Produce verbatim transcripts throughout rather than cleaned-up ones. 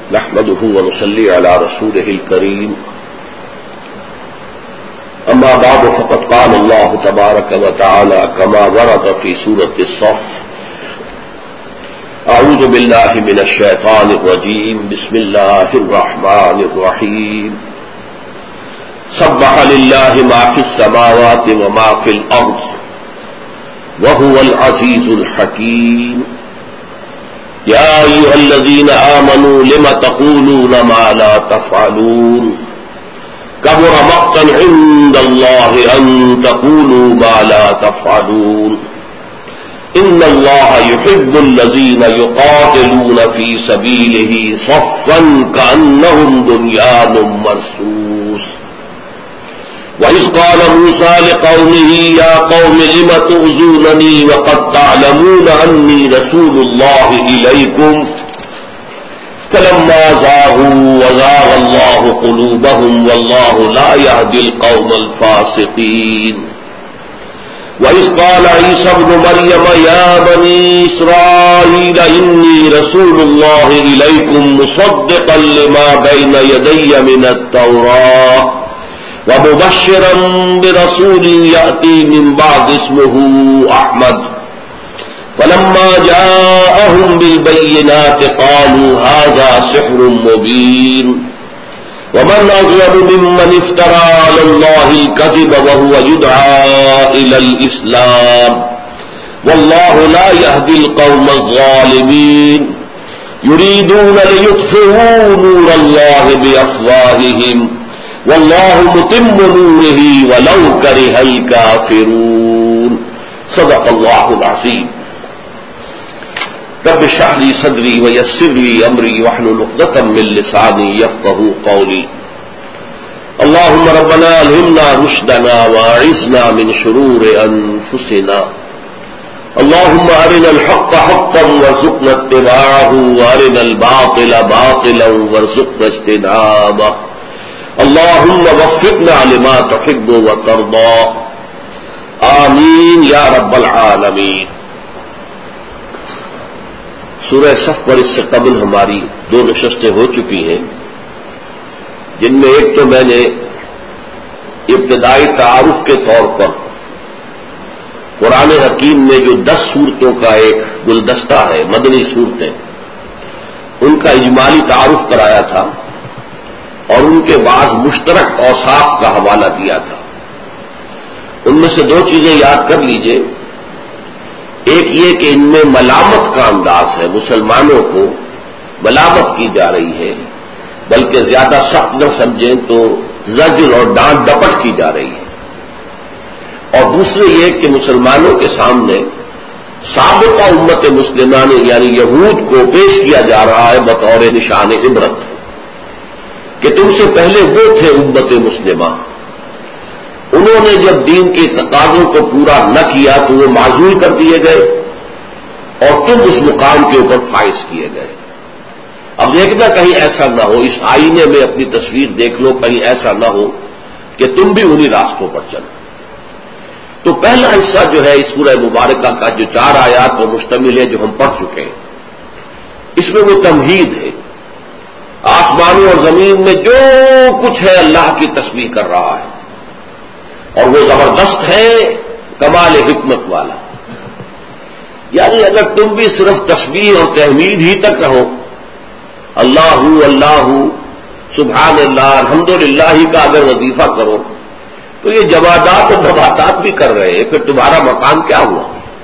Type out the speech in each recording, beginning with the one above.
نحمده ونصلي على رسوله الكريم أما بعد فقد قال الله تبارك وتعالى كما ورد في سورة الصف أعوذ بالله من الشيطان الرجيم بسم الله الرحمن الرحيم سبح لله ما في السماوات وما في الأرض وهو العزيز الحكيم يا أيها الذين آمنوا لم تقولون ما لا تفعلون كبر مقتا عند الله أن تقولوا ما لا تفعلون إن الله يحب الذين يقاتلون في سبيله صفا كأنهم بنيان مرصوص وإذ قال موسى لقومه يا قوم لم تؤذونني وقد تعلمون أني رسول الله إليكم فلما زاغوا وزاغ الله قلوبهم والله لا يهدي القوم الفاسقين وإذ قال عيسى ابن مريم يا بني إسرائيل إني رسول الله إليكم مصدقا لما بين يدي من التوراة ومبشرا برسول يأتي من بعد اسمه أحمد فلما جاءهم بالبينات قالوا هذا سحر مبين ومن أظلم ممن افترى على الله الكذب وهو يدعى إلى الإسلام والله لا يهدي القوم الظالمين يريدون ليطفئوا نور الله بأفواههم والله متم نوره ولو كره الكافرون صدق الله العظيم رب اشرح لي صدري ويسر لي امري واحلل عقدة من لساني يفقهوا قولي اللهم ربنا الهمنا رشدنا واعصمنا من شرور انفسنا اللهم ارنا الحق حقا وارزقنا اتباعه وارنا الباطل باطلا وارزقنا اجتنابه اللهم وفقنا لما تحب وترضى آمین یا رب العالمین۔ سورہ صف پر اس سے قبل ہماری دو نشستیں ہو چکی ہیں، جن میں ایک تو میں نے ابتدائی تعارف کے طور پر قرآن حکیم میں جو دس سورتوں کا ایک گلدستہ ہے، مدنی صورتیں، ان کا اجمالی تعارف کرایا تھا اور ان کے بعض مشترک اوصاف کا حوالہ دیا تھا۔ ان میں سے دو چیزیں یاد کر لیجئے، ایک یہ کہ ان میں ملامت کا انداز ہے، مسلمانوں کو ملامت کی جا رہی ہے، بلکہ زیادہ سخت نہ سمجھیں تو زجر اور ڈانٹ ڈپٹ کی جا رہی ہے۔ اور دوسرے یہ کہ مسلمانوں کے سامنے سابقہ امت مسلمہ نے یعنی یہود کو پیش کیا جا رہا ہے بطور نشان عبرت کہ تم سے پہلے وہ تھے امت مسلمہ، انہوں نے جب دین کے تقاضوں کو پورا نہ کیا تو وہ معزول کر دیے گئے اور تم اس مقام کے اوپر فائز کیے گئے۔ اب دیکھنا کہیں ایسا نہ ہو، اس آئینے میں اپنی تصویر دیکھ لو، کہیں ایسا نہ ہو کہ تم بھی انہی راستوں پر چلو۔ تو پہلا حصہ جو ہے اس سورہ مبارکہ کا جو چار آیات پر مشتمل ہے، جو ہم پڑھ چکے ہیں، اس میں وہ تمہید ہے، آسمانوں اور زمین میں جو کچھ ہے اللہ کی تسبیح کر رہا ہے، اور وہ زبردست ہے، کمال حکمت والا۔ یعنی اگر تم بھی صرف تسبیح اور تحمید ہی تک رہو، اللہ اللہ سبحان اللہ الحمدللہ ہی کا اگر وظیفہ کرو، تو یہ جوادات اور نباتات بھی کر رہے ہیں، پھر تمہارا مقام کیا ہوا؟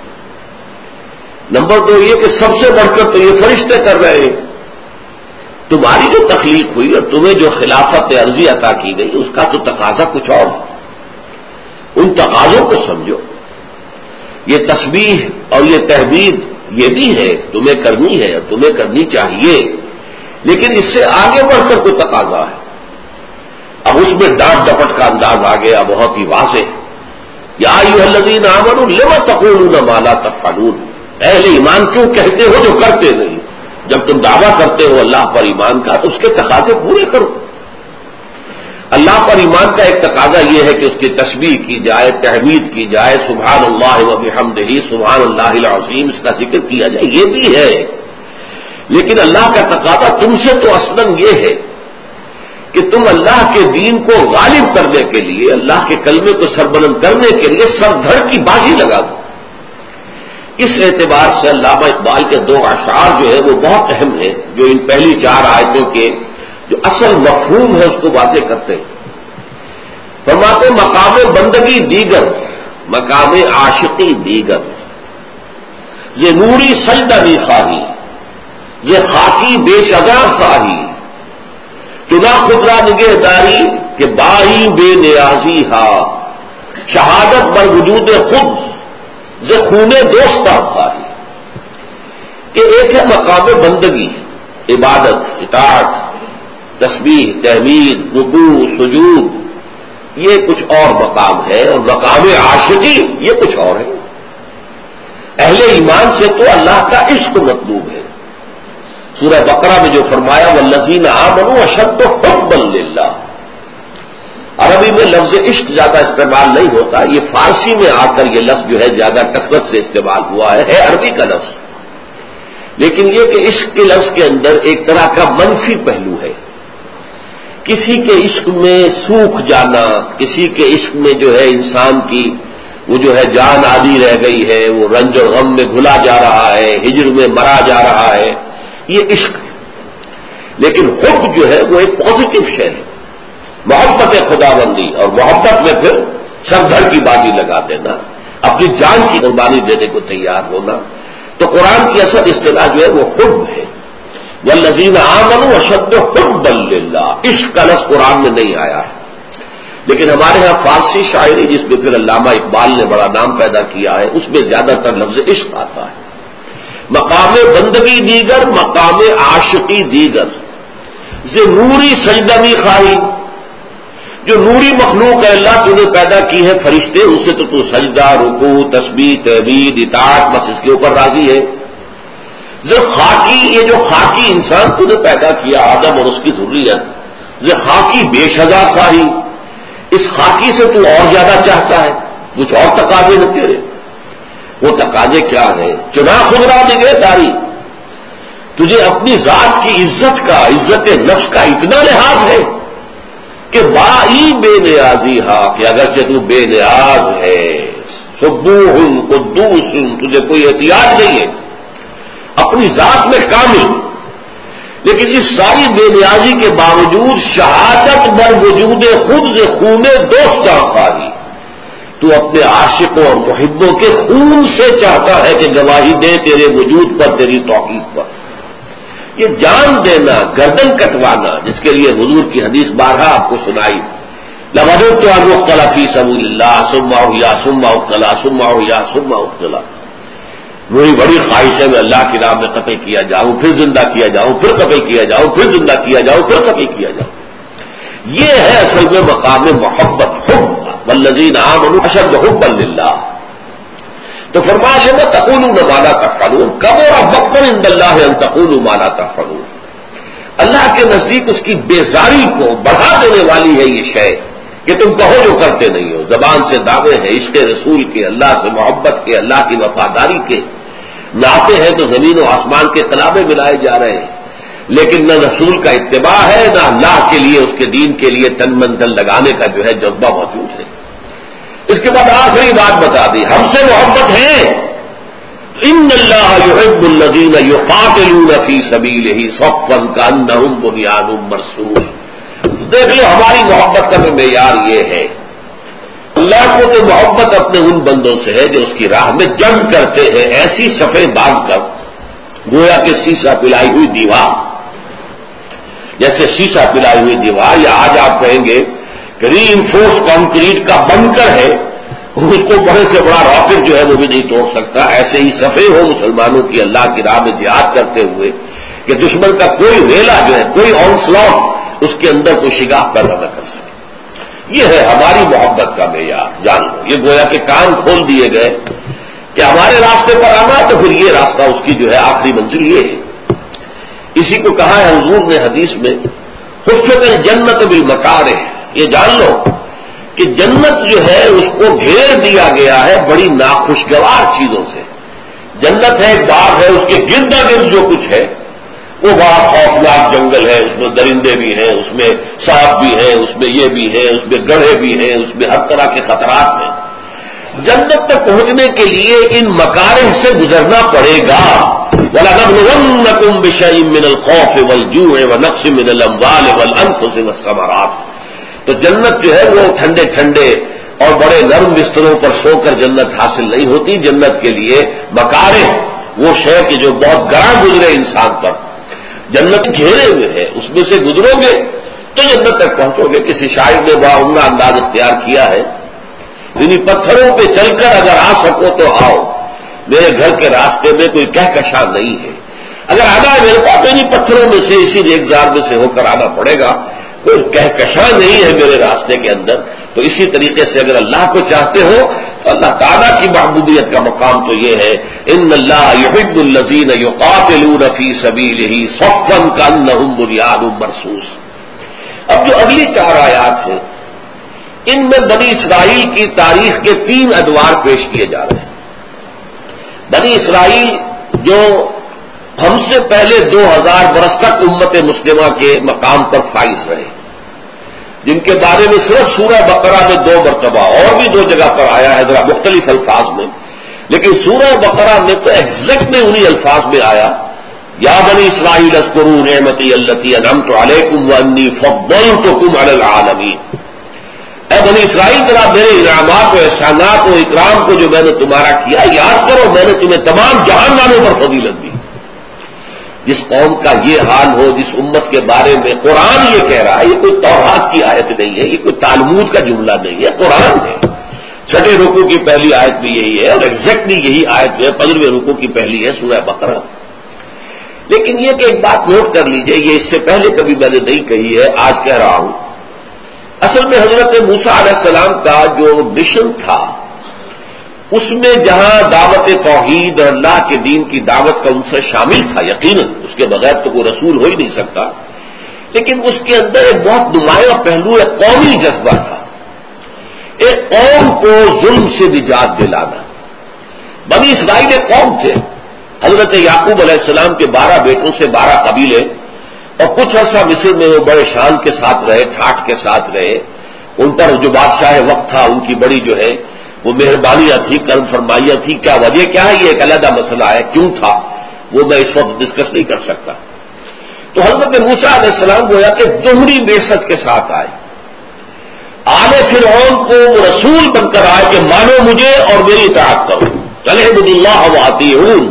نمبر دو یہ کہ سب سے بڑھ کر تو یہ فرشتے کر رہے ہیں۔ تمہاری جو تخلیق ہوئی اور تمہیں جو خلافت عرضی عطا کی گئی، اس کا تو تقاضا کچھ اور ہے، ان تقاضوں کو سمجھو۔ یہ تسبیح اور یہ تحمید یہ بھی ہے، تمہیں کرنی ہے اور تمہیں کرنی چاہیے، لیکن اس سے آگے بڑھ کر کوئی تقاضا ہے۔ اب اس میں ڈانٹ ڈپٹ کا انداز آ گیا بہت ہی واضح، یا ایھا الذین آمنوا لم تقولون ما لا تفعلون، اہل ایمان کیوں کہتے ہو جو کرتے نہیں؟ جب تم دعویٰ کرتے ہو اللہ پر ایمان کا تو اس کے تقاضے پورے کرو۔ اللہ پر ایمان کا ایک تقاضا یہ ہے کہ اس کی تسبیح کی جائے، تحمید کی جائے، سبحان اللہ و بحمدہ، سبحان اللہ العظیم، اس کا ذکر کیا جائے، یہ بھی ہے، لیکن اللہ کا تقاضا تم سے تو اصلاً یہ ہے کہ تم اللہ کے دین کو غالب کرنے کے لیے، اللہ کے کلمے کو سربلند کرنے کے لیے سر دھڑ کی بازی لگا دو۔ اس اعتبار سے علامہ اقبال کے دو اشعار جو ہے وہ بہت اہم ہیں، جو ان پہلی چار آیتوں کے جو اصل مفہوم ہے اس کو واضح کرتے ہیں۔ فرماتے مقام بندگی دیگر، مقام عاشقی دیگر، یہ نوری سجدہ بھی خواہی، یہ خاکی بے شگا خواہی، چنا خدرا نگہ داری کہ بائی بے نیازی ہا، شہادت بر وجود خود ز خونے دوستہ خواہی۔ کہ ایک ہے مقام بندگی، عبادت، اطاعت، تسبیح، تحمید، رکوع، سجود، یہ کچھ اور مقام ہے، اور مقام عاشقی یہ کچھ اور ہے۔ اہل ایمان سے تو اللہ کا عشق مطلوب ہے۔ سورہ بقرہ میں جو فرمایا والذین آمنوا اشد حبا للہ، عربی میں لفظ عشق زیادہ استعمال نہیں ہوتا، یہ فارسی میں آ کر یہ لفظ جو ہے زیادہ کثرت سے استعمال ہوا ہے، ہے عربی کا لفظ، لیکن یہ کہ عشق کے لفظ کے اندر ایک طرح کا منفی پہلو ہے۔ کسی کے عشق میں سوکھ جانا، کسی کے عشق میں جو ہے انسان کی وہ جو ہے جان آدھی رہ گئی ہے، وہ رنج اور غم میں گھلا جا رہا ہے، ہجر میں مرا جا رہا ہے، یہ عشق ہے۔ لیکن حب جو ہے وہ ایک پازیٹو شے ہے، محبت خدا بندی، اور محبت میں پھر سر دھڑ کی بازی لگا دینا، اپنی جان کی قربانی دینے کو تیار ہونا۔ تو قرآن کی اصل اصطلاح جو ہے وہ حب ہے، والذین آمنوا اشد حبا للہ، عشق کا لفظ قرآن میں نہیں آیا ہے، لیکن ہمارے ہاں فارسی شاعری جس میں پھر علامہ اقبال نے بڑا نام پیدا کیا ہے، اس میں زیادہ تر لفظ عشق آتا ہے۔ مقام بندگی دیگر، مقام عاشقی دیگر، ز نوری سجدہ بھی خواہی، جو نوری مخلوق ہے اللہ تو نے پیدا کی ہے، فرشتے، اس سے تو تو سجدہ، رکوع، تسبیح، تحمید، اطاعت، بس اس کے اوپر راضی ہے۔ ز خاکی، یہ جو خاکی انسان تو نے پیدا کیا آدم اور اس کی ذریت، ز خاکی بے شجا خواہی، اس خاکی سے تو اور زیادہ چاہتا ہے، کچھ اور تقاضے ہیں تیرے۔ وہ تقاضے کیا ہیں؟ چنا خدرا نگہ داری، تجھے اپنی ذات کی عزت کا، عزت نفس کا اتنا لحاظ ہے کہ بائی بے نیازی ہا، کہ اگرچہ تو بے نیاز ہے، سبوح قدوس، تجھے کوئی احتیاج نہیں ہے، اپنی ذات میں کامل، لیکن اس ساری بے نیازی کے باوجود شہادت بر وجود خود سے خون دوستاں خواہی، تو اپنے عاشقوں اور محبوں کے خون سے چاہتا ہے کہ گواہی دے تیرے وجود پر، تیری توحید پر۔ یہ جان دینا، گردن کٹوانا، جس کے لیے حضور کی حدیث بارہا آپ کو سنائی، لوجدت ان اقتل فی سبیل اللہ ثم احیا ثم اقتل ثم احیا ثم اقتل، میری بڑی خواہش ہے میں اللہ کی راہ میں قتل کیا جاؤں، پھر زندہ کیا جاؤں، پھر قتل کیا جاؤں، پھر زندہ کیا جاؤں، پھر قتل کیا جاؤں۔ یہ ہے اصل میں مقام محبت، حب، والذین آمنوا اشد حبا للہ۔ تو فرمایا لما تقولون ما لا تفعلون، کبر مقتا عند اللہ ان تقولوا ما لا تفعلون، اللہ کے نزدیک اس کی بیزاری کو بڑھا دینے والی ہے یہ شے کہ تم کہو جو کرتے نہیں ہو۔ زبان سے دعوے ہیں عشق رسول کے، اللہ سے محبت کے، اللہ کی وفاداری کے، ناطے ہیں تو زمین و آسمان کے تلابے ملائے جا رہے ہیں، لیکن نہ رسول کا اتباع ہے، نہ اللہ کے لیے، اس کے دین کے لیے تن من دل لگانے کا جو ہے جذبہ موجود ہے۔ اس کے بعد آخری بات بتا دی، ہم سے محبت ہے، ان اللہ یحب الذین یقاتلون فی سبیلہ صفا کانہم بنیان مرصوص۔ دیکھ لو ہماری محبت کا بھی معیار یہ ہے، اللہ کو تو محبت اپنے ان بندوں سے ہے جو اس کی راہ میں جنگ کرتے ہیں، ایسی صفیں باندھ کر گویا کہ سیسا پلائی ہوئی دیوار، جیسے سیسا پلائی ہوئی دیوار، یا آج آپ کہیں گے کہ ری انفورس کانکریٹ کا بنکر ہے، اس کو بڑے سے بڑا راکٹ جو ہے وہ بھی نہیں توڑ سکتا۔ ایسے ہی صفیں ہو مسلمانوں کی اللہ کی راہ میں جہاد کرتے ہوئے کہ دشمن کا کوئی ویلا جو ہے، کوئی آنسلاٹ اس کے اندر کوئی شگاف پیدا نہ کر سکے۔ یہ ہے ہماری محبت کا معیار، جان لو۔ یہ گویا کہ کان کھول دیے گئے کہ ہمارے راستے پر آنا تو پھر یہ راستہ اس کی جو ہے آخری منزل یہ ہے۔ اسی کو کہا ہے حضور نے حدیث میں، حفت الجنت بالمکارہ، یہ جان لو کہ جنت جو ہے اس کو گھیر دیا گیا ہے بڑی ناخوشگوار چیزوں سے۔ جنت ہے، ایک باغ ہے، اس کے گرد گرد جو کچھ ہے وہ بڑا خوفناک جنگل ہے، اس میں درندے بھی ہیں، اس میں سانپ بھی ہیں، اس میں یہ بھی ہے، اس میں گڑھے بھی ہیں، اس میں ہر طرح کے خطرات ہیں۔ جنت تک پہنچنے کے لیے ان مکارہ سے گزرنا پڑے گا۔ وَلَنَبْلُوَنَّكُمْ بِشَيْءٍ مِّنَ الْخَوْفِ وَالْجُوعِ وَنَقْصٍ مِّنَ الْأَمْوَالِ وَالْأَنفُسِ وَالثَّمَرَاتِ۔ تو جنت جو ہے وہ ٹھنڈے ٹھنڈے اور بڑے نرم بستروں پر سو کر جنت حاصل نہیں ہوتی۔ جنت کے لیے مکارہ وہ شے کہ جو بہت گراں گزرے انسان پر، جنت گھیرے ہوئے ہے، اس میں سے گزرو گے تو جنت تک پہنچو گے۔ کسی شاعر نے باعمدہ انداز اختیار کیا ہے، انہیں پتھروں پہ چل کر اگر آ سکو تو آؤ، میرے گھر کے راستے میں کوئی کہکشاں نہیں ہے۔ اگر آنا ہے میرے پاس تو انہیں پتھروں میں سے، اسی ریگزار میں سے ہو کر آنا پڑے گا، کوئی کہکشاں نہیں ہے میرے راستے کے اندر۔ تو اسی طریقے سے اگر اللہ کو چاہتے ہو تو اللہ تعالیٰ کی محبوبیت کا مقام تو یہ ہے، ان اللہ یحب الذین یقاتلون فی سبیلہ صفا کانہم بنیان مرصوص۔ اب جو اگلی چار آیات ہیں ان میں بنی اسرائیل کی تاریخ کے تین ادوار پیش کیے جا رہے ہیں۔ بنی اسرائیل جو ہم سے پہلے دو ہزار برس تک امت مسلمہ کے مقام پر فائز رہے، جن کے بارے میں صرف سورہ بقرہ میں دو مرتبہ اور بھی دو جگہ پر آیا ہے ذرا مختلف الفاظ میں، لیکن سورہ بقرہ میں تو ایگزیکٹ میں انہی الفاظ میں آیا، یا بنی اسرائیل اذکروا نعمتی التی انعمت علیکم وانی فضلتکم علی العالمین۔ اے بنی اسرائیل ذرا میرے انعامات و احسانات و اکرام کو جو میں نے تمہارا کیا یاد کرو، میں نے تمہیں تمام جہان والوں پر فضیلت دی۔ جس قوم کا یہ حال ہو، جس امت کے بارے میں قرآن یہ کہہ رہا ہے، یہ کوئی توحید کی آیت نہیں ہے، یہ کوئی تالمود کا جملہ نہیں ہے، قرآن ہے۔ چھٹے رکوع کی پہلی آیت بھی یہی ہے اور ایگزیکٹلی یہی آیت جو ہے پندرہویں رکوع کی پہلی ہے سورہ بقرہ۔ لیکن یہ کہ ایک بات نوٹ کر لیجئے، یہ اس سے پہلے کبھی میں نے نہیں کہی ہے، آج کہہ رہا ہوں۔ اصل میں حضرت موسیٰ علیہ السلام کا جو مشن تھا، اس میں جہاں دعوت توحید اور اللہ کے دین کی دعوت کا عنصر شامل تھا، یقیناً اس کے بغیر تو کوئی رسول ہو ہی نہیں سکتا، لیکن اس کے اندر ایک بہت نمایاں پہلو ایک قومی جذبہ تھا، ایک قوم کو ظلم سے نجات دلانا۔ بنی اسرائیل ایک قوم تھے، حضرت یعقوب علیہ السلام کے بارہ بیٹوں سے بارہ قبیلے، اور کچھ عرصہ مصر میں وہ بڑے شان کے ساتھ رہے، ٹھاٹ کے ساتھ رہے، ان پر جو بادشاہ وقت تھا ان کی بڑی جو ہے وہ مہربانیاں تھی، کرم فرمائیاں تھی، کیا وجہ کیا ہے یہ ایک علیحدہ مسئلہ ہے، کیوں تھا وہ میں اس وقت ڈسکس نہیں کر سکتا۔ تو حضرت موسیٰ علیہ السلام گویا کہ دوہری بعثت کے ساتھ آئے، آل فرعون کو وہ رسول بن کر آئے کہ مانو مجھے اور میری اطاعت کرو، اعبدوا اللہ واطیعون،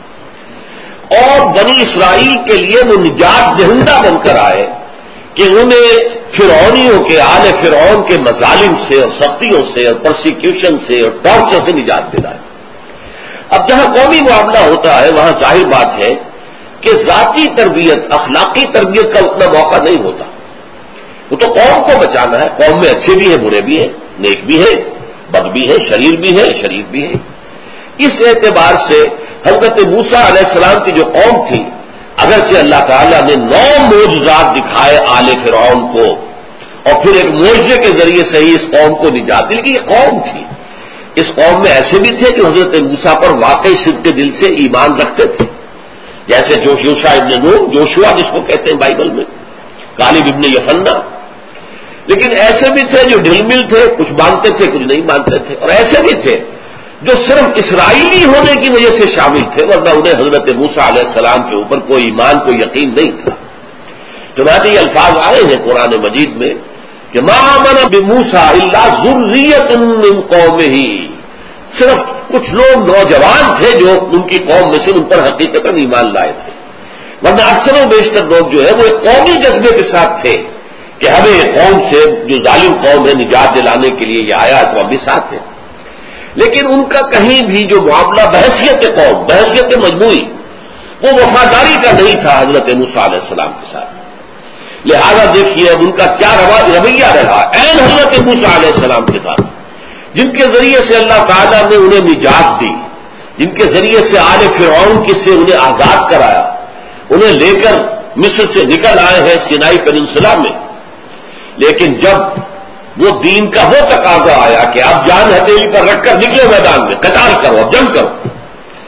اور بنی اسرائیل کے لیے وہ نجات دہندہ بن کر آئے کہ انہیں فرعونیوں کے، آل فرعون کے مظالم سے اور سختیوں سے اور پرسیکیوشن سے اور ٹارچر سے نجات دلائے۔ اب جہاں قومی معاملہ ہوتا ہے وہاں ظاہر بات ہے کہ ذاتی تربیت، اخلاقی تربیت کا اتنا موقع نہیں ہوتا، وہ تو قوم کو بچانا ہے، قوم میں اچھے بھی ہیں، برے بھی ہیں، نیک بھی ہے، بد بھی ہے، شریر بھی ہے، شریف بھی ہے۔ اس اعتبار سے حضرت موسیٰ علیہ السلام کی جو قوم تھی، اگرچہ اللہ تعالیٰ نے نو معجزات دکھائے آل فرعون کو اور پھر ایک معجزے کے ذریعے سے ہی اس قوم کو نجات دی، لیکن یہ قوم تھی، اس قوم میں ایسے بھی تھے جو حضرت موسیٰ پر واقعی صدق دل سے ایمان رکھتے تھے، جیسے جوشوا ابن نون، جوشوا جس کو کہتے ہیں بائبل میں، کالب ابن یفنہ، لیکن ایسے بھی تھے جو ڈھل مل تھے، کچھ مانتے تھے کچھ نہیں مانتے تھے، اور ایسے بھی تھے جو صرف اسرائیلی ہونے کی وجہ سے شامل تھے، ورنہ انہیں حضرت موسیٰ علیہ السلام کے اوپر کوئی ایمان کوئی یقین نہیں تھا۔ چنانچہ یہ الفاظ آئے ہیں قرآن مجید میں کہ ما آمن بموسیٰ الا ذریۃ من قومہ، صرف کچھ لوگ نوجوان تھے جو ان کی قوم میں سے ان پر حقیقتاً ایمان لائے تھے، ورنہ اکثر و بیشتر لوگ جو ہے وہ ایک قومی جذبے کے ساتھ تھے کہ ہمیں قوم سے جو ظالم قوم ہے نجات دلانے کے لیے یہ آیا تو ہم بھی ساتھ ہیں، لیکن ان کا کہیں بھی جو معاملہ بحثیت قوم، بحثیت مجموعی، وہ وفاداری کا نہیں تھا حضرت موسیٰ علیہ السلام کے ساتھ۔ لہذا دیکھیے اب ان کا کیا رویہ رہا عین حضرت موسیٰ علیہ السلام کے ساتھ، جن کے ذریعے سے اللہ تعالیٰ نے انہیں نجات دی، جن کے ذریعے سے آل فرعون کی سے انہیں آزاد کرایا، انہیں لے کر مصر سے نکل آئے ہیں سینائی پیننسلا میں، لیکن جب وہ دین کا وہ تقاضا آیا کہ اب جان ہتھیلی پر رکھ کر نکلو میدان میں، قتال کرو، اب جنگ کرو،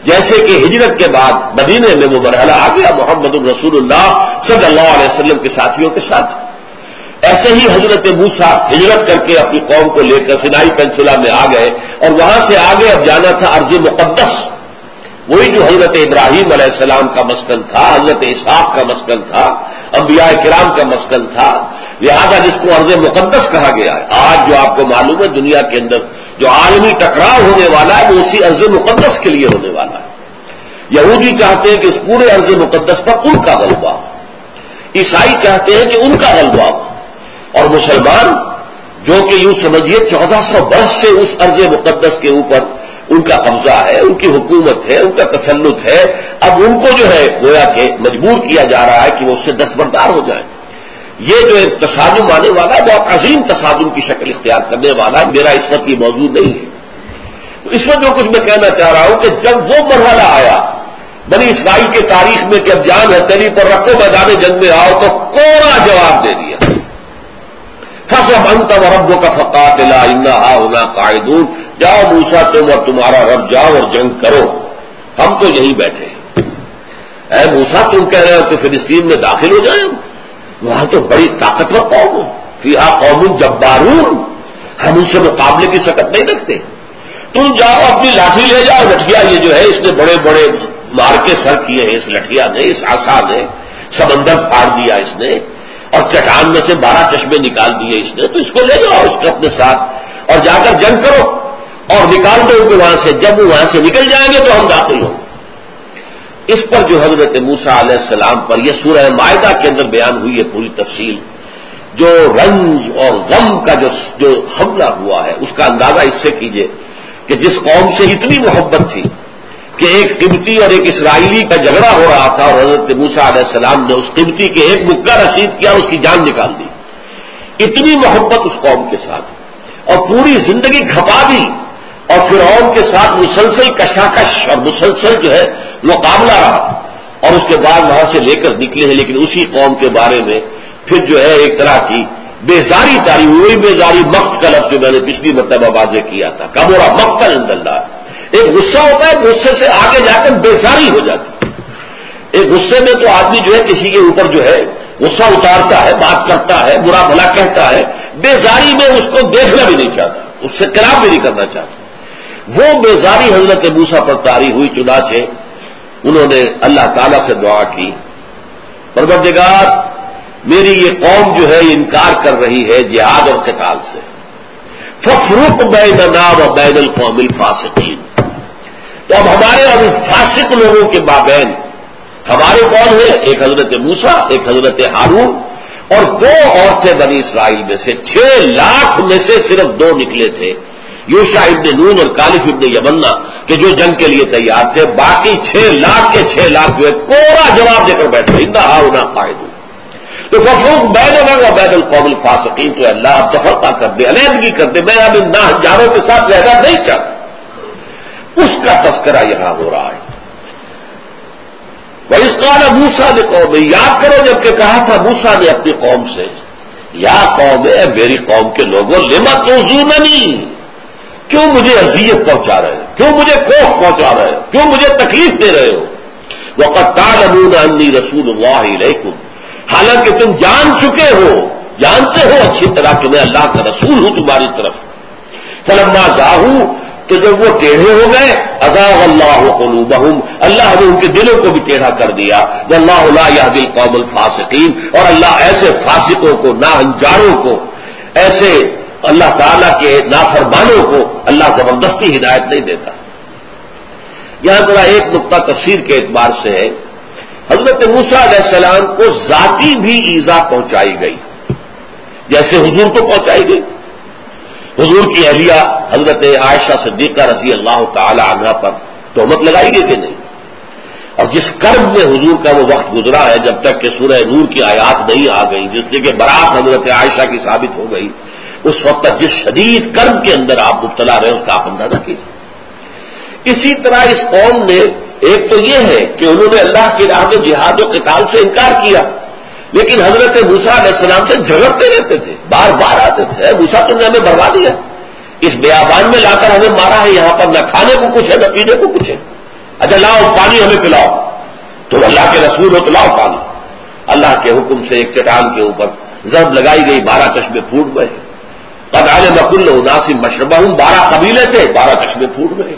جیسے کہ ہجرت کے بعد مدینے میں وہ مرحلہ آ گیا محمد الرسول اللہ صلی اللہ علیہ وسلم کے ساتھیوں کے ساتھ، ایسے ہی حضرت موسیٰ ہجرت کر کے اپنی قوم کو لے کر سینائی پینسولا میں آ گئے، اور وہاں سے آگے اب جانا تھا ارض مقدس، وہی جو حضرت ابراہیم علیہ السلام کا مسکن تھا، حضرت اسحاق کا مسکن تھا، انبیاء کرام کا مسکن تھا، لہذا جس کو ارض مقدس کہا گیا ہے۔ آج جو آپ کو معلوم ہے دنیا کے اندر جو عالمی ٹکراؤ ہونے والا ہے وہ اسی ارض مقدس کے لیے ہونے والا ہے۔ یہودی چاہتے ہیں کہ اس پورے ارض مقدس پر ان کا غلبہ ہو، عیسائی چاہتے ہیں کہ ان کا غلبہ ہو، اور مسلمان جو کہ یوں سمجھیے چودہ سو برس سے اس ارض مقدس کے اوپر ان کا قبضہ ہے، ان کی حکومت ہے، ان کا تسلط ہے، اب ان کو جو ہے گویا کہ مجبور کیا جا رہا ہے کہ وہ اس سے دستبردار ہو جائیں۔ یہ جو ایک تصادم آنے والا ہے بہت عظیم تصادم کی شکل اختیار کرنے والا ہے، میرا اس وقت یہ موضوع نہیں ہے۔ تو اس وقت جو کچھ میں کہنا چاہ رہا ہوں کہ جب وہ مرحلہ آیا بنی اسرائیل کے تاریخ میں کہ اب جان ہتھیلی پر رکھو میدان جنگ میں آؤ، تو کوڑا جواب دے دیا، فَصَبْ أَنْتَ وَرَبُّكَ فَقَاتِلَا إِنَّا هَاهُنَا قَاعِدُونَ، جاؤ موسیٰ تم اور تمہارا رب جاؤ اور جنگ کرو، ہم تو یہیں بیٹھے ہیں۔ اے موسیٰ تم کہہ رہے ہو کہ فلسطین میں داخل ہو جائیں، وہاں تو بڑی طاقتور قوم ہے، فیہا قوم جبارون، ہم ان سے مقابلے کی سکت نہیں رکھتے، تم جاؤ اپنی لاٹھی لے جاؤ، لٹھیا یہ جو ہے اس نے بڑے بڑے مار کے سر کیے ہیں، اس لٹھیا نے، اس عصا نے سمندر پھاڑ دیا اس نے، اور چٹان میں سے بارہ چشمے نکال دیے اس نے، تو اس کو لے جاؤ اس کو اپنے ساتھ اور جا کر جنگ کرو اور نکال دو ان کو وہاں سے، جب وہ وہاں سے نکل جائیں گے تو ہم داخل ہوں۔ اس پر جو حضرت موسیٰ علیہ السلام پر یہ سورہ مائدہ کے اندر بیان ہوئی ہے پوری تفصیل، جو رنج اور غم کا جو جو حملہ ہوا ہے اس کا اندازہ اس سے کیجئے کہ جس قوم سے اتنی محبت تھی کہ ایک قبطی اور ایک اسرائیلی کا جھگڑا ہو رہا تھا اور حضرت موسیٰ علیہ السلام نے اس قبطی کے ایک مکہ رسید کیا، اس کی جان نکال دی، اتنی محبت اس قوم کے ساتھ، اور پوری زندگی کھپا دی، اور فرعون کے ساتھ مسلسل کشاکش اور مسلسل جو ہے مقابلہ رہا، اور اس کے بعد وہاں سے لے کر نکلے ہیں، لیکن اسی قوم کے بارے میں پھر جو ہے ایک طرح کی بیزاری تاری ہوئی، بیزاری مقت کا لفظ جو میں نے پچھلی مرتبہ واضح کیا تھا، کبورا مقتل عند اللہ، ایک غصہ ہوتا ہے، غصے سے آگے جا کر بیزاری ہو جاتی ہے، ایک غصے میں تو آدمی جو ہے کسی کے اوپر جو ہے غصہ اتارتا ہے، بات کرتا ہے، برا بھلا کہتا ہے، بیزاری میں اس کو دیکھنا بھی نہیں چاہتا، اس سے قراب بھی نہیں کرنا چاہتا، وہ بیزاری حضرت موسیٰ پر طاری ہوئی، چنانچہ انہوں نے اللہ تعالیٰ سے دعا کی، پروردگار میری یہ قوم جو ہے انکار کر رہی ہے جہاد اور قتال سے، فَافْرُقْ بَيْنَنَا وَبَيْنَ الْقَوْمِ الْفَاسِقِينَ، تو اب ہمارے اور فاسق لوگوں کے مابین ہمارے کون ہیں؟ ایک حضرت موسیٰ، ایک حضرت ہارون، اور دو عورتیں بنی اسرائیل میں سے، چھ لاکھ میں سے صرف دو نکلے تھے، یوشع ابن نون اور کالف ابن یمنا، کہ جو جنگ کے لیے تیار تھے، باقی چھ لاکھ کے چھ لاکھ جو ہے کوڑا جواب دے کر بیٹھے، اِنَّا هَاهُنَا قَاعِدُونَ، تو فَافْرُقْ بَيْنَنَا وَبَيْنَ الْقَوْمِ الْفَاسِقِينَ، تو اللہ اب تفرقہ کر دے، علیحدگی کر دے، میں اب ان ناہنجاروں کے ساتھ رہنا نہیں چاہتا، اس کا تذکرہ یہاں ہو رہا ہے۔ وَإِذْ قَالَ مُوسَىٰ لِقَوْمِهِ، یاد کرو جب کہ کہا تھا موسیٰ نے اپنی قوم سے، یا قوم، میری قوم کے لوگوں، لِمَ تُؤْذُونَنِی، کیوں مجھے اذیت پہنچا رہے ہو، کیوں مجھے خوف پہنچا رہے ہو، کیوں مجھے تکلیف دے رہے ہو، وَقَدْ تَعْلَمُونَ أَنِّي رَسُولُ اللَّهِ إِلَيْكُمْ، حالانکہ تم جان چکے ہو، جانتے ہو اچھی طرح کہ میں اللہ کا رسول ہوں تمہاری طرف۔ فَلَمَّا زَاغُوا، تو جب وہ ٹیڑھے ہو گئے، أَزَاغَ اللَّهُ قُلُوبَهُمْ، اللہ نے ان کے دلوں کو بھی ٹیڑھا کر دیا، وَاللَّهُ لَا يَهْدِي الْقَوْمَ الْفَاسِقِينَ، اور اللہ ایسے فاسقوں کو، ناہنجاروں کو، ایسے اللہ تعالیٰ کے نافرمانوں کو اللہ زبردستی ہدایت نہیں دیتا۔ یہاں ذرا ایک نقطہ تفسیر کے اعتبار سے ہے، حضرت موسیٰ علیہ السلام کو ذاتی بھی ایذا پہنچائی گئی، جیسے حضور کو پہنچائی گئی۔ حضور کی اہلیہ حضرت عائشہ صدیقہ رضی اللہ تعالی عنہا پر تہمت لگائی گئی کہ نہیں، اور جس کرب میں حضور کا وہ وقت گزرا ہے جب تک کہ سورہ نور کی آیات نہیں آ گئی، جس سے کہ برات حضرت عائشہ کی ثابت ہو گئی، اس وقت تک جس شدید کرب کے اندر آپ مبتلا رہے اس کا آپ اندازہ کیجیے۔ اسی طرح اس قوم نے، ایک تو یہ ہے کہ انہوں نے اللہ کی راہ میں جہاد و قتال سے انکار کیا، لیکن حضرت موسیٰ علیہ السلام سے جھگڑتے رہتے تھے، بار بار آتے تھے، اے موسیٰ تم نے ہمیں برباد دیا، اس بیابان میں لا کر ہمیں مارا ہے، یہاں پر نہ کھانے کو کچھ ہے نہ پینے کو کچھ ہے، اچھا لاؤ پانی ہمیں پلاؤ، تو اللہ کے رسول ہو تو لاؤ پانی۔ اللہ کے حکم سے ایک چٹان کے اوپر ضرب لگائی گئی، بارہ چشمے پھوٹ گئے۔ قد علم کل اناس مشربہم، بارہ قبیلے تھے، بارہ چشمے پھوٹ گئے۔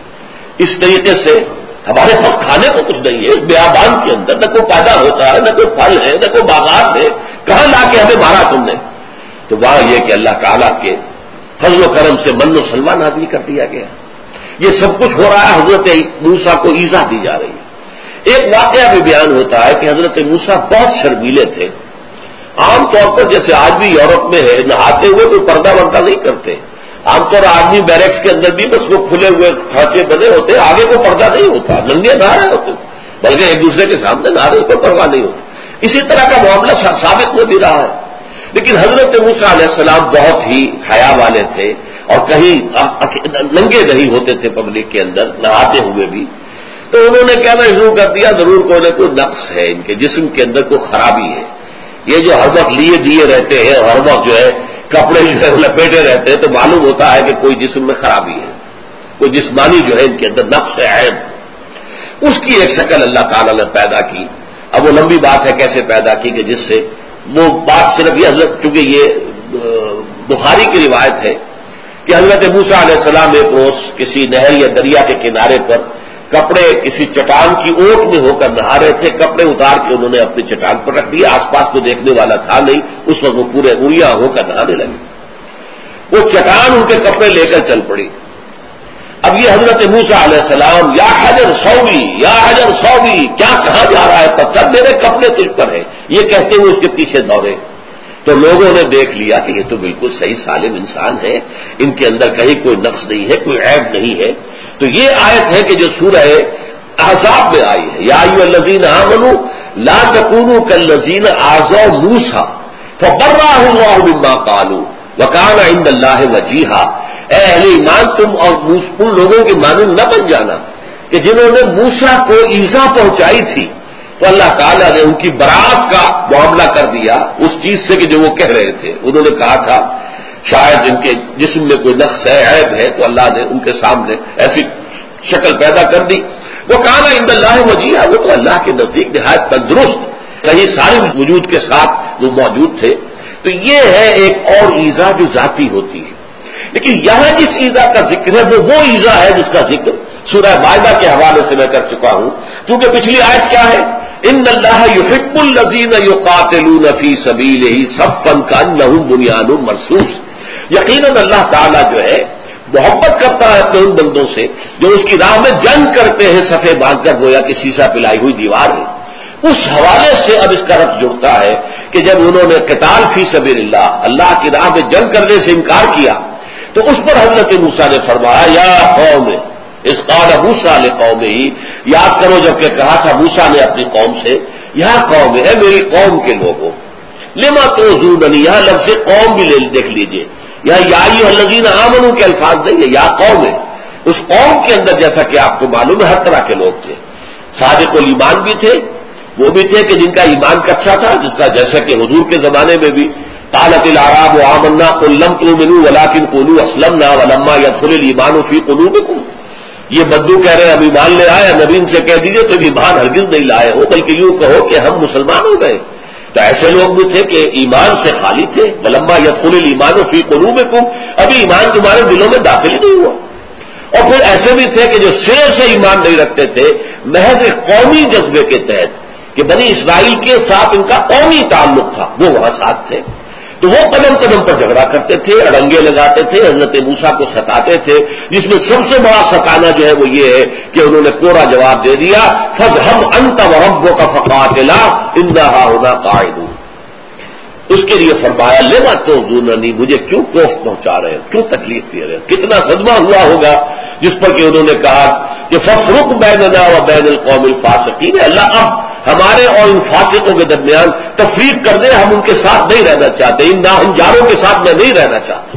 اس طریقے سے ہمارے پاس کھانے کو کچھ نہیں ہے، اس بیابان کے اندر نہ کوئی پیدا ہوتا ہے، نہ کوئی پھل ہے، نہ کوئی باغات ہے، کہاں لا کے ہمیں مارا تم نے؟ تو وہاں یہ کہ اللہ تعالیٰ کے فضل و کرم سے من و سلوہ نازل کر دیا گیا۔ یہ سب کچھ ہو رہا ہے، حضرت موسیٰ کو ایذا دی جا رہی ہے۔ ایک واقعہ بھی بیان ہوتا ہے کہ حضرت موسیٰ بہت شرمیلے تھے۔ عام طور پر جیسے آج بھی یورپ میں ہے، نہاتے ہوئے کوئی پردہ وردہ نہیں کرتے، عام طور آدمی بیرکس کے اندر بھی بس وہ کھلے ہوئے کھانچے بنے ہوتے، آگے کوئی پردہ نہیں ہوتا، ننگے نہا رہے ہوتے، بلکہ ایک دوسرے کے سامنے نہا رہے، کوئی پرواہ نہیں ہوتی۔ اسی طرح کا معاملہ ثابت ہو بھی رہا ہے۔ لیکن حضرت موسیٰ علیہ السلام بہت ہی حیا والے تھے اور کہیں ننگے نہیں ہوتے تھے پبلک کے اندر، نہاتے ہوئے بھی۔ تو انہوں نے کہنا شروع کر دیا ضرور کوئی نہ کوئی نقص ہے، ان کے جسم کے اندر کوئی خرابی ہے، یہ جو ہر وقت لیے دیے رہتے ہیں، ہر وقت جو ہے کپڑے جو ہے لپیٹے رہتے ہیں، تو معلوم ہوتا ہے کہ کوئی جسم میں خرابی ہے، کوئی جسمانی جو ہے ان کے اندر نقص ہے، عیب۔ اس کی ایک شکل اللہ تعالیٰ نے پیدا کی۔ اب وہ لمبی بات ہے کیسے پیدا کی کہ جس سے وہ بات صرف یہ حضرت، چونکہ یہ بخاری کی روایت ہے کہ حضرت موسیٰ علیہ السلام ایک روز کسی نہر یا دریا کے کنارے پر کپڑے کسی چٹان کی اوٹ میں ہو کر نہا رہے تھے، کپڑے اتار کے انہوں نے اپنی چٹان پر رکھ دیا، آس پاس کو دیکھنے والا تھا نہیں، اس وقت وہ پورے انگلیاں ہو کر نہانے لگے۔ وہ چٹان ان کے کپڑے لے کر چل پڑی۔ اب یہ حضرت موسیٰ علیہ السلام یا حجر سوبی یا حجر سوبی، کیا کہاں جا رہا ہے پتھر، میرے کپڑے تجھ پر ہے، یہ کہتے ہوئے اس کے پیچھے دوڑے۔ تو لوگوں نے دیکھ لیا کہ یہ تو بالکل صحیح سالم انسان ہے، ان کے اندر کہیں کوئی نقص نہیں ہے، کوئی عیب نہیں ہے۔ تو یہ آیت ہے کہ جو سورہ احزاب میں آئی ہے، یا ایھا الذین آمنوا لا تکونوا کالذین آذوا موسیٰ فبرأہ اللہ مما قالوا وکان عند اللہ وجیہا۔ اے اہل ایمان، تم اور ان لوگوں کے مانند نہ بن جانا کہ جنہوں نے موسیٰ کو ایذا پہنچائی تھی، تو اللہ تعالیٰ نے ان کی برات کا معاملہ کر دیا اس چیز سے کہ جو وہ کہہ رہے تھے۔ انہوں نے کہا تھا شاید ان کے جسم میں کوئی نقص ہے، عیب ہے، تو اللہ نے ان کے سامنے ایسی شکل پیدا کر دی۔ وہ کان عند اللہ وجیہا، وہ تو اللہ کے نزدیک نہایت تندرست صحیح سالم وجود کے ساتھ وہ موجود تھے۔ تو یہ ہے ایک اور ایذا جو ذاتی ہوتی ہے، لیکن یہاں جس ایذا کا ذکر ہے وہ وہ ایذا ہے جس کا ذکر سورہ مائدہ کے حوالے سے میں کر چکا ہوں، کیونکہ پچھلی آیت کیا ہے، ان اللہ یحب الذین یقاتلون فی سبیلہ صفا کانہم بنیان مرصوص۔ یقیناً اللہ تعالیٰ جو ہے محبت کرتا ہے اپنے ان بندوں سے جو اس کی راہ میں جنگ کرتے ہیں صفے باندھ کر، گویا کہ سیسا پلائی ہوئی دیوار ہے۔ اس حوالے سے اب اس کا ربط جڑتا ہے کہ جب انہوں نے قتال فی سبیل اللہ، اللہ کی راہ میں جنگ کرنے سے انکار کیا، تو اس پر حضرت موسیٰ نے فرمایا یا قوم اس قال موسیٰ لقومہ، یاد کرو جب کہ کہا تھا موسیٰ نے اپنی قوم سے، یا قوم ہے میری قوم کے لوگوں، لما تعوذوننی، یہاں لفظ قوم بھی دیکھ لیجئے، یا یا ایھا الذین آمنوا کے الفاظ نہیں ہے، یا قوم ہے۔ اس قوم کے اندر جیسا کہ آپ کو معلوم ہے ہر طرح کے لوگ تھے، صادق الایمان بھی تھے، وہ بھی تھے کہ جن کا ایمان کچا تھا، جس کا جیسا کہ حضور کے زمانے میں بھی قالت الاعراب آمنا قل لم تؤمنوا ولکن قولوا اسلمنا ولما يدخل الايمان في قلوبكم۔ یہ بدو کہہ رہے ہیں ہم ایمان لے آئے، نبی ان سے کہہ دیجئے تو ایمان ہرگز نہیں لائے ہو، بلکہ یوں کہو کہ ہم مسلمان ہو گئے۔ تو ایسے لوگ بھی تھے کہ ایمان سے خالی تھے، ولما يدخل الايمان في قلوبكم، ابھی ایمان تمہارے دلوں میں داخل ہی نہیں ہوا۔ اور پھر ایسے بھی تھے کہ جو سرے سے ایمان نہیں رکھتے تھے، محض ایک قومی جذبے کے تحت کہ بنی اسرائیل کے ساتھ ان کا قومی تعلق تھا، وہ وہاں ساتھ تھے۔ تو وہ قدم قدم پر جھگڑا کرتے تھے، اڑنگے لگاتے تھے، حضرت موسیٰ کو ستاتے تھے، جس میں سب سے بڑا ستانا جو ہے وہ یہ ہے کہ انہوں نے کوڑا جواب دے دیا فاذهب انت وربك فقاتلا انا هاهنا قاعدون۔ اس کے لیے فرمایا لما تعوذوننی، مجھے کیوں کوفت پہنچا رہے ہیں، کیوں تکلیف دے رہے ہیں۔ کتنا صدمہ ہوا ہوگا جس پر کہ انہوں نے کہا کہ فافرق بیننا وبین القوم الفاسقین، اللہ اب ہمارے اور ان فاسقوں کے درمیان تفریق کر دے، ہم ان کے ساتھ نہیں رہنا چاہتے، ان ناہنجاروں کے ساتھ میں نہیں رہنا چاہتا۔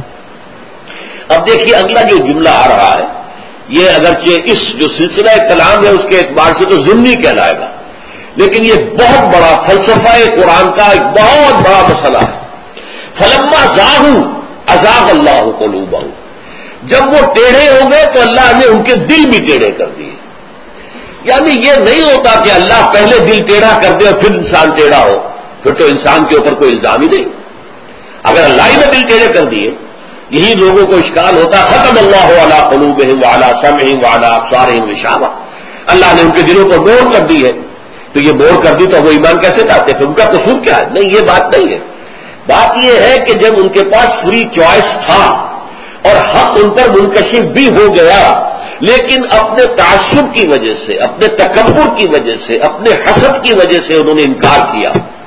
اب دیکھیے اگلا جو جملہ آ رہا ہے یہ اگرچہ اس جو سلسلہ کلام ہے اس کے اعتبار سے تو ضمنی کہلائے گا، لیکن یہ بہت بڑا فلسفہ قرآن کا ایک بہت بڑا مسئلہ ہے۔ فلما زاغوا ازاغ اللہ قلوبہم، جب وہ ٹیڑھے ہو گئے تو اللہ نے ان کے دل بھی ٹیڑھے کر دیے۔ یعنی یہ نہیں ہوتا کہ اللہ پہلے دل ٹیڑھا کر دے اور پھر انسان ٹیڑھا ہو، پھر تو انسان کے اوپر کوئی الزام ہی نہیں۔ اگر اللہ ہی نے دل ٹیڑھے کر دیے، یہی لوگوں کو اشکال ہوتا، ختم اللہ علی قلوبہم وعلی سمعہم وعلی ابصارہم غشاوہ، اللہ نے ان کے دلوں پر مہر کر دی ہے، تو یہ مہر کر دی تو وہ ایمان کیسے لاتے؟ پھر ان کا قصور کیا ہے؟ نہیں، یہ بات نہیں ہے۔ بات یہ ہے کہ جب ان کے پاس فری چوائس تھا اور حق ان پر منکشف بھی ہو گیا، لیکن اپنے تعصب کی وجہ سے، اپنے تکبر کی وجہ سے، اپنے حسد کی وجہ سے انہوں نے انکار کیا،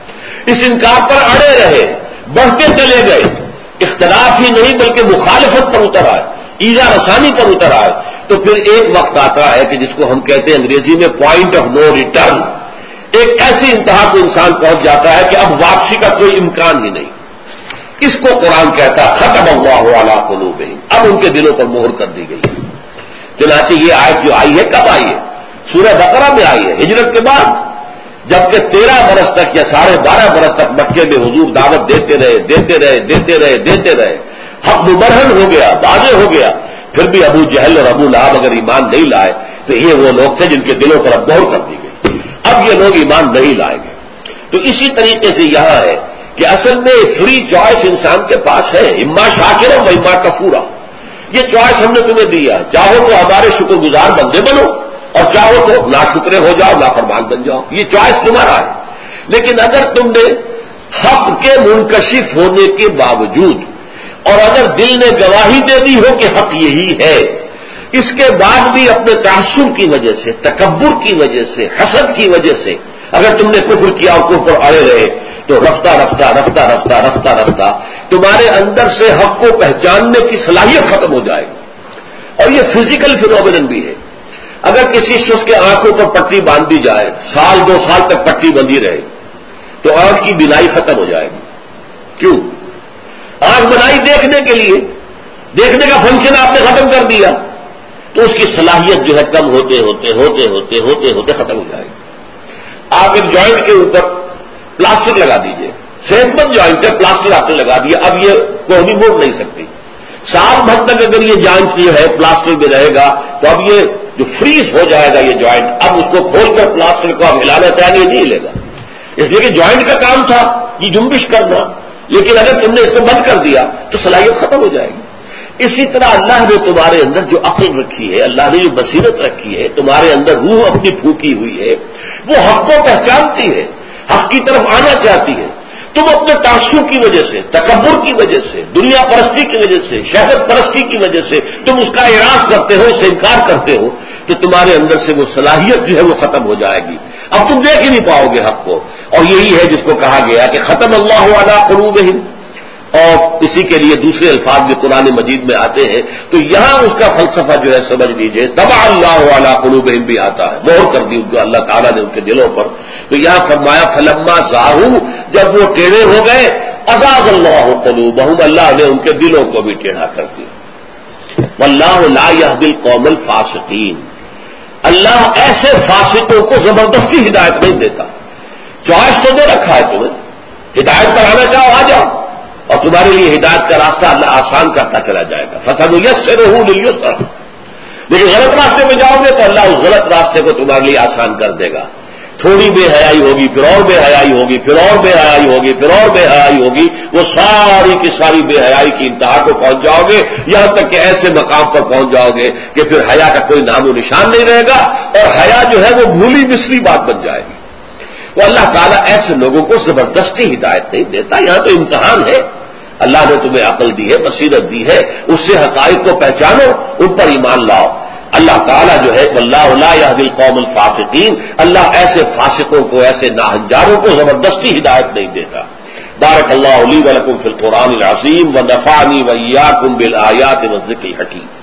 اس انکار پر اڑے رہے، بڑھتے چلے گئے، اختلاف ہی نہیں بلکہ مخالفت پر اتر آئے، ایذا رسانی پر اتر آئے، تو پھر ایک وقت آتا ہے کہ جس کو ہم کہتے ہیں انگریزی میں پوائنٹ آف نو ریٹرن، ایک ایسی انتہا کو انسان پہنچ جاتا ہے کہ اب واپسی کا کوئی امکان ہی نہیں۔ اس کو قرآن کہتا ہے ختم اللہ علی قلوبہم، اب ان کے دلوں پر مہر کر دی گئی ہے۔ چنانچہ یہ آیت جو آئی ہے کب آئی ہے؟ سورہ بقرہ میں آئی ہے، ہجرت کے بعد، جبکہ تیرہ برس تک یا ساڑھے بارہ برس تک مکے میں حضور دعوت دیتے رہے دیتے رہے دیتے رہے دیتے رہے حق مبرہن ہو گیا، واضح ہو گیا، پھر بھی ابو جہل اور ابو لہب اگر ایمان نہیں لائے تو یہ وہ لوگ تھے جن کے دلوں پر اب مہر کر دی گئی، اب یہ لوگ ایمان نہیں لائیں گے۔ تو اسی طریقے سے یہاں ہے کہ اصل میں فری چوائس انسان کے پاس ہے، اما شاکرا و اما کفورا، یہ چوائس ہم نے تمہیں دیا، چاہو تو ہمارے شکر گزار بندے بنو اور چاہو تو ناشکرے ہو جاؤ، نافرمان بن جاؤ، یہ چوائس تمہارا ہے۔ لیکن اگر تم نے حق کے منکشف ہونے کے باوجود اور اگر دل نے گواہی دے دی ہو کہ حق یہی ہے، اس کے بعد بھی اپنے تعصب کی وجہ سے، تکبر کی وجہ سے، حسد کی وجہ سے اگر تم نے کفر کیا اور کفر پر اڑے رہے، تو رفتہ رفتہ رفتہ رفتہ رفتہ رفتہ تمہارے اندر سے حق کو پہچاننے کی صلاحیت ختم ہو جائے گی۔ اور یہ فزیکل فینومینن بھی ہے۔ اگر کسی شخص کے آنکھوں پر پٹی باندھ دی جائے، سال دو سال تک پٹی بندھی رہے، تو آنکھ کی بینائی ختم ہو جائے گی۔ کیوں؟ آنکھ بنائی دیکھنے کے لیے، دیکھنے کا فنکشن آپ نے ختم کر دیا، تو اس کی صلاحیت جو ہے کم ہوتے ہوتے ہوتے ہوتے ہوتے ہوتے ختم ہو جائے گی۔ آپ ایک جوائنٹ کے اوپر پلاسٹر لگا دیجئے، صحت مند جوائنٹ ہے، پلاسٹر آپ نے لگا دیا، اب یہ کوہنی موڑ نہیں سکتی، سال بھر تک اگر یہ جوائنٹ جو ہے پلاسٹر میں رہے گا تو اب یہ جو فریز ہو جائے گا یہ جوائنٹ، اب اس کو کھول کر پلاسٹر کو اب ہلانا چاہیں گے نہیں ہلے گا، اس لیے کہ جوائنٹ کا کام تھا یہ جنبش کرنا، لیکن اگر تم نے اس کو بند کر دیا تو صلاحیت ختم ہو جائے گی۔ اسی طرح اللہ نے تمہارے اندر جو عقل رکھی ہے، اللہ نے جو بصیرت رکھی ہے، تمہارے اندر روح اپنی پھونکی ہوئی ہے، وہ حق کو پہچانتی ہے، حق کی طرف آنا چاہتی ہے۔ تم اپنے تعصب کی وجہ سے، تکبر کی وجہ سے، دنیا پرستی کی وجہ سے، شہرت پرستی کی وجہ سے تم اس کا اعراض کرتے ہو، اس سے انکار کرتے ہو، تو تمہارے اندر سے وہ صلاحیت جو ہے وہ ختم ہو جائے گی، اب تم دیکھ ہی نہیں پاؤ گے حق کو۔ اور یہی ہے جس کو کہا گیا کہ ختم اللہ علی قلوبہم، اور اسی کے لیے دوسرے الفاظ بھی قرآن مجید میں آتے ہیں، تو یہاں اس کا فلسفہ جو ہے سمجھ لیجئے، طبع اللہ علی قلوبہم بھی آتا ہے، مہر کر دی ان کو اللہ تعالیٰ نے ان کے دلوں پر۔ تو یہاں فرمایا فلما زاغوا، جب وہ ٹیڑھے ہو گئے، ازاغ اللہ قلوبہم، اللہ نے ان کے دلوں کو بھی ٹیڑھا کر دیا۔ واللہ لا یہدی القوم الفاسقین، اللہ ایسے فاسقوں کو زبردستی ہدایت نہیں دیتا، چوائس تو دے رکھا ہے تمہیں، ہدایت پر آنا چاہو آ جاؤ، اور تمہارے لیے ہدایت کا راستہ اللہ آسان کرتا چلا جائے گا، فَسَنُيَسِّرُهُ لِلْيُسْرِ، لیکن غلط راستے میں جاؤ گے تو اللہ اس غلط راستے کو تمہارے لیے آسان کر دے گا۔ تھوڑی بے حیائی ہوگی، پھر اور بے حیائی ہوگی، پھر اور بے حیائی ہوگی، پھر اور بے حیائی ہوگی، وہ ساری کی ساری بے حیائی کی انتہا کو پہنچ جاؤ گے، یہاں تک کہ ایسے مقام پر پہنچ جاؤ گے کہ پھر حیا کا کوئی نام و نشان نہیں رہے گا، اور حیا جو ہے وہ بھولی بسری بات بن جائے گی۔ تو اللہ تعالیٰ ایسے لوگوں کو زبردستی ہدایت نہیں دیتا، یہاں تو امتحان ہے، اللہ نے تمہیں عقل دی ہے، بصیرت دی ہے، اس سے حقائق کو پہچانو، ان پر ایمان لاؤ۔ اللہ تعالیٰ جو ہے واللہ لا یہدی القوم الفاسقین، اللہ ایسے فاسقوں کو، ایسے ناہنجاروں کو زبردستی ہدایت نہیں دیتا۔ بارک اللہ لی ولکم فی القرآن العظیم ونفعنی وإیاکم بالآیات والذکر الحکیم۔